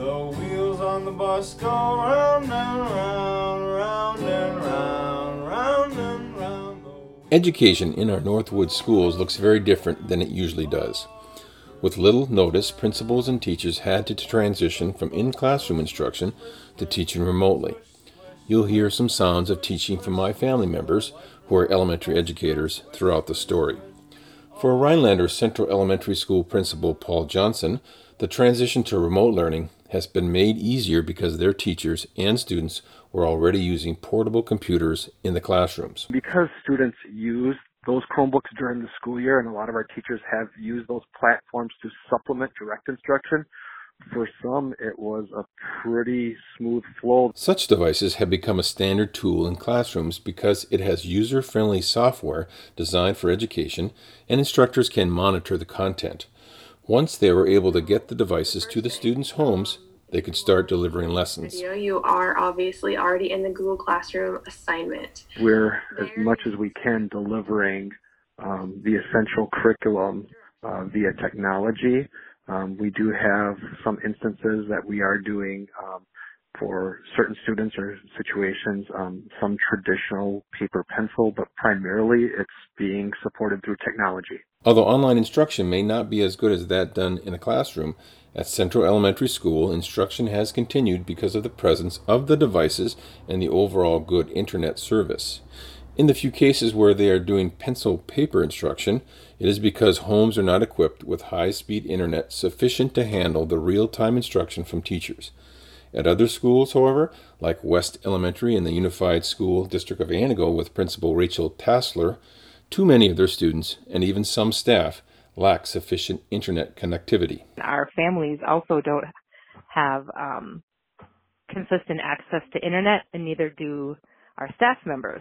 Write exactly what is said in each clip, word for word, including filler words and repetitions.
The wheels on the bus go round and round, round and round, round and round. Education in our Northwood schools looks very different than it usually does. With little notice, principals and teachers had to transition from in-classroom instruction to teaching remotely. You'll hear some sounds of teaching from my family members, who are elementary educators, throughout the story. For Rhinelander Central Elementary School Principal Paul Johnson, the transition to remote learning has been made easier because their teachers and students were already using portable computers in the classrooms. Because students use those Chromebooks during the school year, and a lot of our teachers have used those platforms to supplement direct instruction, for some it was a pretty smooth flow. Such devices have become a standard tool in classrooms because it has user-friendly software designed for education, and instructors can monitor the content. Once they were able to get the devices to the students' homes, they could start delivering lessons. Video, you are obviously already in the Google Classroom assignment. We're, as much as we can, delivering um, the essential curriculum uh, via technology. Um, we do have some instances that we are doing um, for certain students or situations, um, some traditional paper pencil, but primarily it's being supported through technology. Although online instruction may not be as good as that done in a classroom, at Central Elementary School, instruction has continued because of the presence of the devices and the overall good internet service. In the few cases where they are doing pencil-paper instruction, it is because homes are not equipped with high-speed internet sufficient to handle the real-time instruction from teachers. At other schools, however, like West Elementary in the Unified School District of Antigo with Principal Rachel Tassler, too many of their students, and even some staff, lack sufficient internet connectivity. Our families also don't have um, consistent access to internet, and neither do our staff members.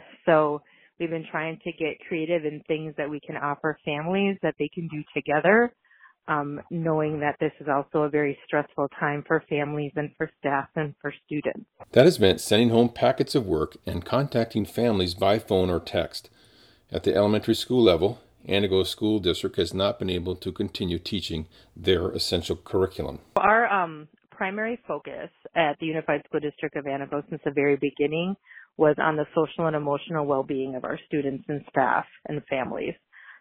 So we've been trying to get creative in things that we can offer families that they can do together, um, knowing that this is also a very stressful time for families and for staff and for students. That has meant sending home packets of work and contacting families by phone or text. At the elementary school level, Antigo School District has not been able to continue teaching their essential curriculum. Our um, primary focus at the Unified School District of Antigo since the very beginning was on the social and emotional well-being of our students and staff and families.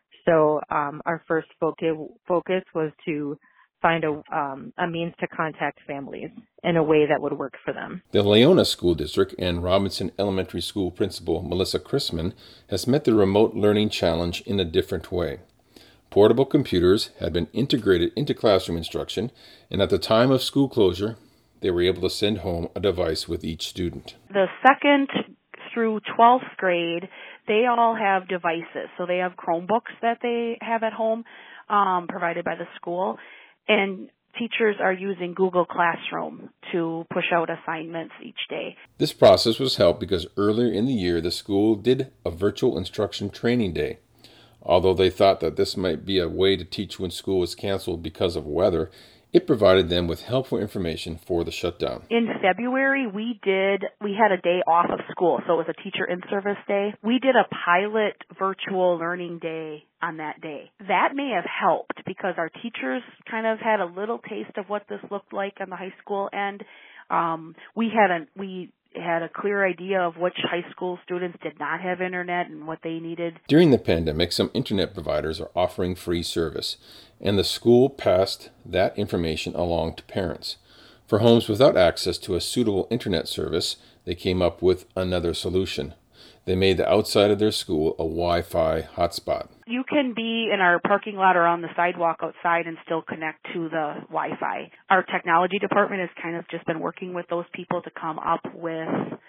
So um, our first focus, focus was to find a, um, a means to contact families in a way that would work for them. The Leona School District and Robinson Elementary School Principal Melissa Chrisman has met the remote learning challenge in a different way. Portable computers had been integrated into classroom instruction, and at the time of school closure, they were able to send home a device with each student. The second through twelfth grade, they all have devices. So they have Chromebooks that they have at home um, provided by the school. And teachers are using Google Classroom to push out assignments each day. This process was helped because earlier in the year, the school did a virtual instruction training day. Although they thought that this might be a way to teach when school was canceled because of weather, it provided them with helpful information for the shutdown. In February, we did, we had a day off of school, so it was a teacher in-service day. We did a pilot virtual learning day on that day. That may have helped because our teachers kind of had a little taste of what this looked like on the high school end. Um, we had a, we had a clear idea of which high school students did not have internet and what they needed. During the pandemic, some internet providers are offering free service, and the school passed that information along to parents. For homes without access to a suitable internet service, they came up with another solution. They made the outside of their school a Wi-Fi hotspot. You can be in our parking lot or on the sidewalk outside and still connect to the Wi-Fi. Our technology department has kind of just been working with those people to come up with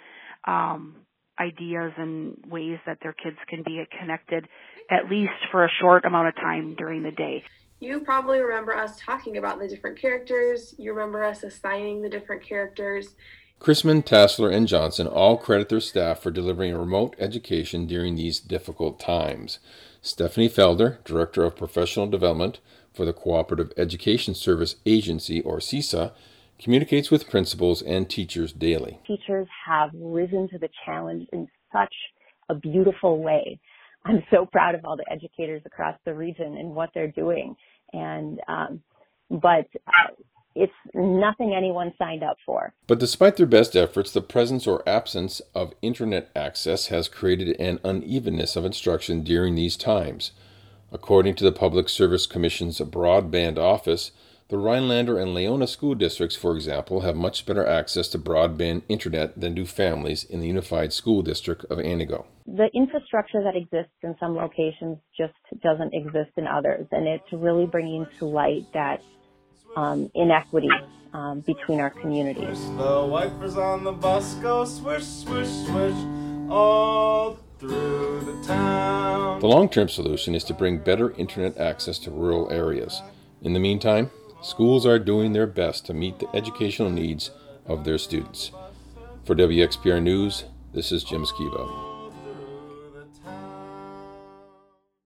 um, ideas and ways that their kids can be connected, at least for a short amount of time during the day. You probably remember us talking about the different characters. You remember us assigning the different characters. Chrisman, Tassler, and Johnson all credit their staff for delivering a remote education during these difficult times. Stephanie Felder, Director of Professional Development for the Cooperative Education Service Agency, or C E S A, communicates with principals and teachers daily. Teachers have risen to the challenge in such a beautiful way. I'm so proud of all the educators across the region and what they're doing. And um, but uh, it's nothing anyone signed up for. But despite their best efforts, the presence or absence of internet access has created an unevenness of instruction during these times. According to the Public Service Commission's Broadband Office, the Rhinelander and Leona school districts, for example, have much better access to broadband internet than do families in the Unified School District of Antigo. The infrastructure that exists in some locations just doesn't exist in others, and it's really bringing to light that um, inequity um, between our communities. The wipers on the bus go swish, swish, swish all through the town. The long-term solution is to bring better internet access to rural areas. In the meantime, schools are doing their best to meet the educational needs of their students. For W X P R News, this is Jim Skibo.